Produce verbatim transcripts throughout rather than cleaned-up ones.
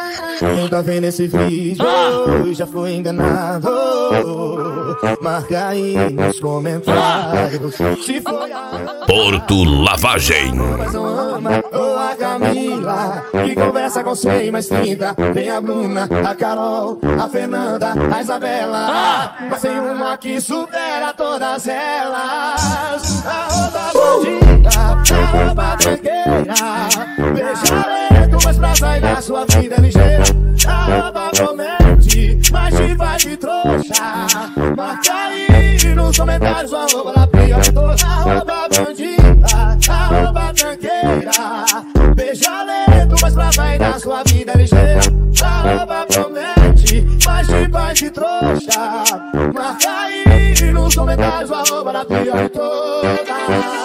Quem tá vendo esse vídeo já foi enganado. Marca aí nos comentários se foi a Porto Lavagem. mas não ama, ou a Camila, que conversa com cem mais trinta. Tem a Bruna, a Carol, a Fernanda, a Isabela, mas tem uma que supera todas elas. Arroba bandida, arroba tranqueira, beija lento, mas pra sair da sua vida ligeira. Arroba promete, mas te faz de trouxa. Marca aí nos comentários o arroba da pior de todas. Arroba bandida, arroba tranqueira, beija lento, mas pra sair da sua vida ligeira. Arroba promete, mas te faz de trouxa. Marca aí nos comentários o arroba da pior de todas.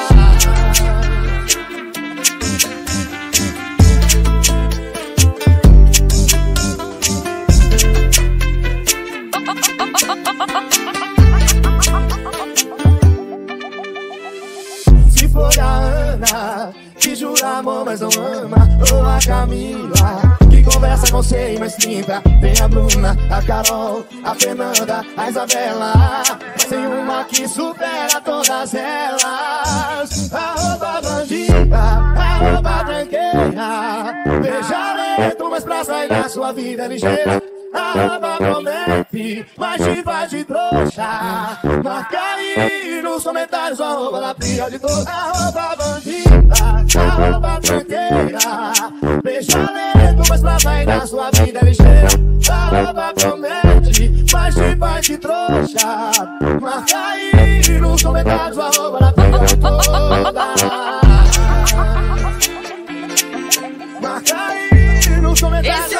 Se for a Ana, que jura amor mas não ama, ou a Camila, que conversa com cem mais trinta. Tem a Bruna, a Carol, a Fernanda, a Isabela, mas tem uma que supera todas elas. Arroba bandida, arroba tranqueira, beija lento, mas pra sair da sua vida ligeira. Arroba promete, mas te faz de trouxa. Marca aí nos comentários o arroba da pior de todas. Arroba bandida, arroba tranqueira, beija lento, mas pra sair da sua vida ligeira. Arroba promete, mas te faz de trouxa. Marca aí nos comentários o arroba da pior de todas. Marca aí nos comentários.